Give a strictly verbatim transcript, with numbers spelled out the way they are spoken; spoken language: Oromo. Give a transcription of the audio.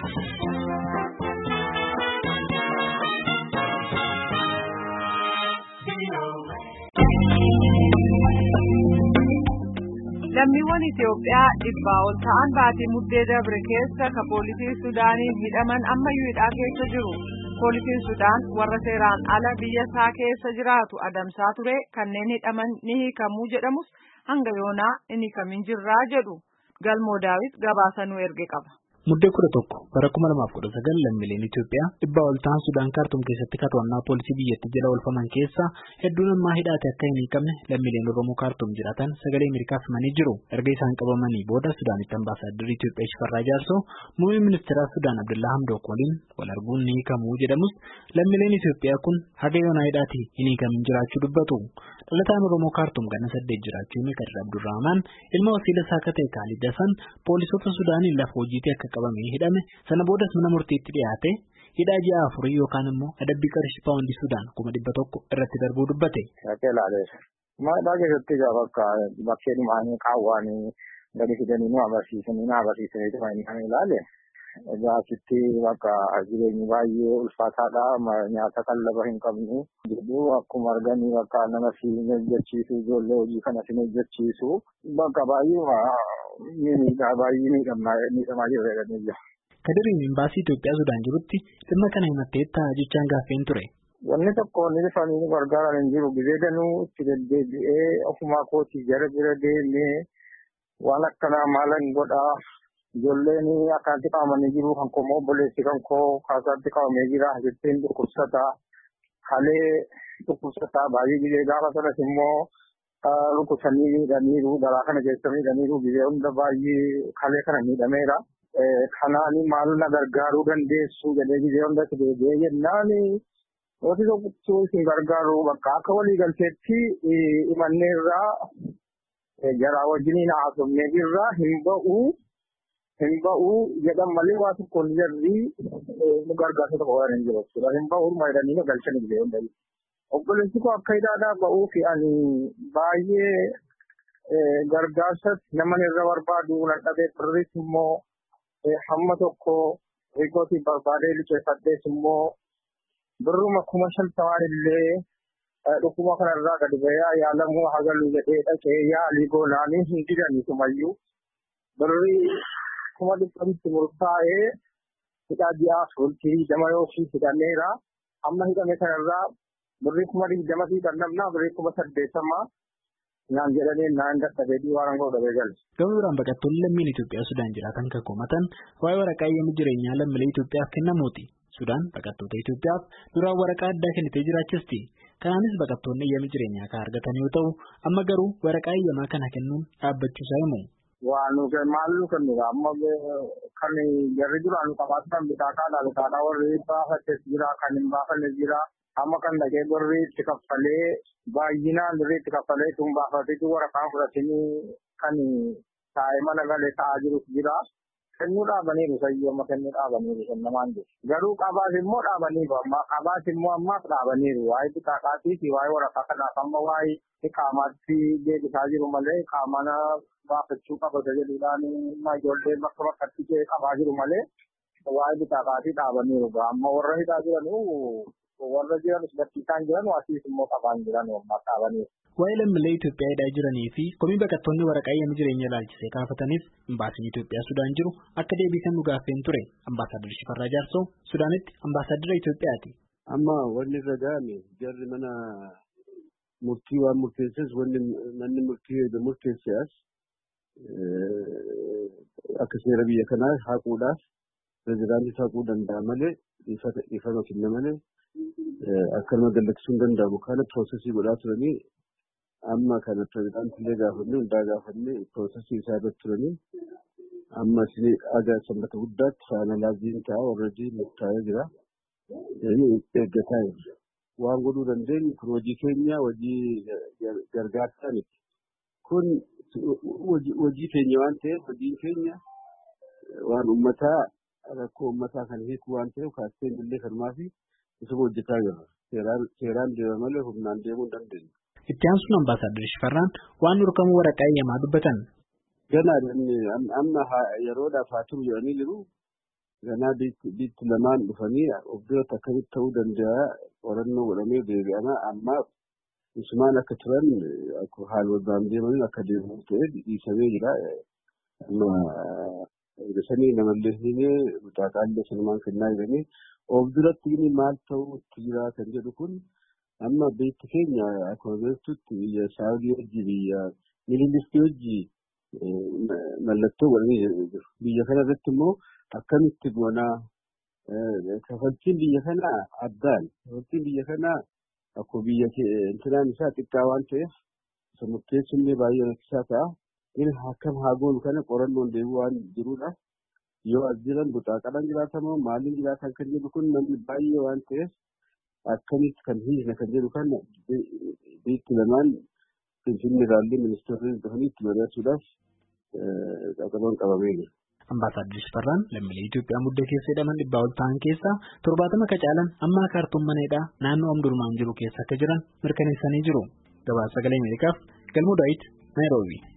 Lammiiwwan Itoophiyaa dhibbaa ol ta'an baatii muddee dabre keessa ka poolisii Sudaaniin hidhaman ammayyuu hidhaa keessa jiru. Poolisiin Sudaan warra seeraan ala biyya isaa keessa jiraatu adamsaa ture kanneen hidhaman ni hiikamuu jedhamus hanga yoonaa hin hiikamin jirraa jedhu. Galmoo Daawit gabaasa nu erge qaba. Muddee kudha tokko bara kuma lamaaf kudha sagal lammiileen Itoophiyaa dhibbaa ol ta'an Sudaan Kaartuum keessatti to'annaa poolisii biyyattii jala oolfaman keessa hedduun ammaa hidhaate akka hin hiikamne lammiileen Oromoo Kaartuum jiraatan sagalee Ameerikaaf himanii jiru. Erga isaan qabamanii booda Sudaanitti ambaasaaddarri Itoophiyaa Shifarraa Jaarsoo muummee ministeera Sudaan Abdullaa Hamdook waliin wal arguun ni hiikamuu jedhamus lammiileen Itoophiyaa kun haga yoonaa hidhaatti hin hiikamin jiraachuu dubbatu. Dhalataan Oromoo Kaartuum ganna saddeet jiraachuu hime Kadir Abdurrahmaan ilma wasiila isaa akka ta'e Kaalid Hasan poolisoota Sudaaniin lafa hojiitti akka qabamee hidhame sana boodas mana murtiitti dhiyaate hidhaa ji'a afurii yookaan immoo adabbii qarshii paawundii Sudaan kuma dhibba tokko irratti darbuu dubbate. Maadaa keessatti gaafa akka bakkeen maanii qaawwaanii gadi fidanii nu agarsiisanii na agarsiisanii turanii kan ilaale gaasitti bakka jireenyi baay'ee ulfaataadha nyaata qallaba hin qabnu jedhu akkuma arganii bakka nama si hojjechiisu ijoollee hojii kana si hojjechiisu bakka baay'ee miidhaa baay'ee miidhamaa jirredha. Kadiriin imbaasii Itoophiyaa Sudaan jirutti dhimma kana himatteetta jechaan gaaffeen ture. Wanni tokko wanni dhufanii nu gargaaran hin jiru gizee danuu itti deddeebi'ee ofumaa kootii jara bira deemee waan akkanaa maalan godhaa ijoolleen akkaatti qabamanii jiru kan koo obboleessi kan koo kaasaatti qabamee jira jetteen dhukkubsataa halee dhukkubsataa baay'ee gizee gaafa sanas immoo rukutamanii miidhaniiru garaa kana keessa miidhaniiru gizee hunda baay'ee halee kana miidhameera. Kanaan maal na gargaaruu dandeessu jedhee gizee hundatti deebi'ee jennaan wanti tokko isin gargaaru bakka akka walii galteetti imanneerraa jaraa wajjiniin haasofnee jirra hin ba'uu hin ba'uu jedhan malee waa tokko hin jirri nu gargaarsa tokko waan hin jiru jechuudha. Hin ba'uu maayidanii nu galchan gizee hundayi. Obboleessi koo akka hidhaadhaa ba'uu fi ani baay'ee gargaarsa naman irra barbaadu nan dhabee turres immoo hamma tokko riikootii barbaadee liqeeffadhees immoo birruma kuma shantamaan illee dhukkuma kanarraa gadi ba'ee yaalamuu hagalu jedhee dhaqee yaalii goonaanii hin didanii sumayyuu birri kuma dhibbanitti murtaa'ee hidhaa ji'aa fultii dama yookiin hidhameera amma hidhame kanarraa birri kuma digdama fi kannamnaa birri kuma saddeettamaa naan jedhanii naan dadhabee waan godhabee galu. Gama biraan baqattoonni lammiin Itoophiyaa Sudaan jiraatan kan komatan waa'ee waraqaa eeyyama jireenyaa lammiilee Itoophiyaaf kennamuuti. Sudaan baqattoota Itoophiyaaf duraan waraqaa addaa kennitee jiraachisti. Kanaanis baqattoonni eeyyama jireenyaa kan argatan yoo ta'u amma garuu waraqaa eeyyamaa kana kennuun dhaabbachuusaa himu. Waan nuti maal nu kennudha amma kan jarri duraan nu qabaatan bitaataa bitaataa warri baafates jira kan hin baafannes jira. Amma kan dhaqee birrii itti kaffalee baay'inaan birrii itti kaffalee tun baafateetu waraqaa fudhatanii kan taa'ee mana galee taa'aa jirus jira. Kennuu dhaabaniiru sayyoo kennuu dhaabaniiru kan namaan jiru. Garuu qabaas immoo dhaabaniiru amma qabaas immoo ammaaf dhaabaniiru waa'ee bitaatii fi waa'ee waraqaa kanaaf amma waa'ee qaamaatti deebisaa jiru malee qaamana baafachuu qabata jedhuudhaan ijoollee bakka bakkatti qabaa jiru malee waa'ee bitaatii dhaabaniiru amma warra hidhaa jiranuu. Warra jiran bakkiisaan jiran waasiis immoo qabaan jiran wammaa qabanii. Waa'ee lammiilee Itoophiyaa hidhaa jiranii fi komii baqattoonni waraqaa eeyyama jireenya ilaalchisee kaafataniif imbaasiin Itoophiyaa Sudaan jiru akka deebisan nu gaaffeen ture. Ambaasaaddarri Shifarraa Jaarsoo Sudaanitti ambaasaaddarra Itoophiyaati. Amma wanni irra ga'ame jarri mana murtii waan murteesses wanni manni murtii murteesseas akka seera biyya kanaa haquudhaaf pirezidaantii haquu danda'a malee ifama kenna malee. Akkanuma gallachiisuun danda'amu kana piroosesii godhaa turanii amma kana pirezidaantii gaafannee hundaa gaafannee piroosesii isaa irratti turanii amma isin aga sanbata guddaatti faanalaaziin ta'a warrajii murtaa'ee jira. Eeggataa jirra. Waan godhuu dandeenyu kun hojii keenya hojii gargaarsaa miti. Kun hojii keenya waan ta'eef hojiin keenya waan uummataa rakkoo uummataa kan hiiku waan ta'eef kaasteen illee kanumaa fi isa hojjetaa jirra. Seeraan deema malee humnaan deemuu hin dandeenyu. Itti aansuun ambaasaaddarri Shifarraan waan dhorkamuu waraqaa eeyyamaa dubbatan. Ganaa amma yeroodhaaf haa turu jedhanii jiru. ganaa biitti lamaan dhufanii of duratti akkamitti ta'uu danda'a qorannoo godhamee deebi'ama amma isumaan akka turan haalwaldaan deemanii akka deemu ta'e dhiisamee jira. Amma sanii namallee hin mutaaqaallee sanumaan kennaa jiranii of duratti maal ta'uutti jira kan jedhu kun amma biitti keenya akkuma beektutti biyya Saawudii wajji biyya Miililistii wajji mallattoo godhanii jiru. Biyya kana irratti immoo akkamitti goonaa kafaltiin biyya kanaa addaan kafaltiin biyya kanaa akkuma biyya intinaan isaa xiqqaa waan ta'eef murteessuun baay'ee rakkisaa ta'a. Inni akkam haa goonu kana qorannoon deebi'u waan jiruudha. Yoo as jiran buxaaqalaan jiraatamoo maaliin jiraatan kan jedhu kun namni baay'ee waan ta'eef akkamitti kan hiikna kan jedhu kana biitti lamaan Finfinnee irraallee ministeerri dhufanii itti mari'achuudhaaf qaqqaboon qabamee jira. Ambaasaaddarri Shifarraan lammiilee Itoophiyaa muddee keessa hidhaman dhibbaa ol ta'an keessaa torbaatama ka caalan amma kaartuum maneedhaa naannoo Omdurmaan jiru keessa akka jiran mirkaneessanii jiru. Gabaasa Sagalee Ameerikaaf Galmoo Daawit Naayiroobii.